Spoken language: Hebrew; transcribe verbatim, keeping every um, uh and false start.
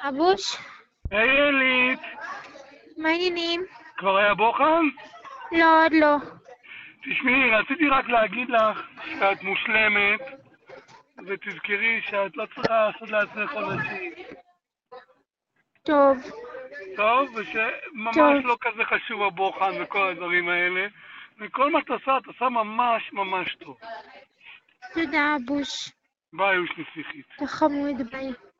אבוש, היי אלית, מה העניינים? כבר היה בוחן? לא, עוד לא. תשמעי, רציתי רק להגיד לך שאת מושלמת, ותזכרי שאת לא צריכה לעשות לעצמך עונשים. טוב, טוב? טוב. ושממש לא כזה חשוב הבוחן וכל הדברים האלה, וכל מה שאת עושה, את עושה ממש ממש טוב. תודה, אבוש. ביי, אוש נסיכית. אתה חמוד, ביי.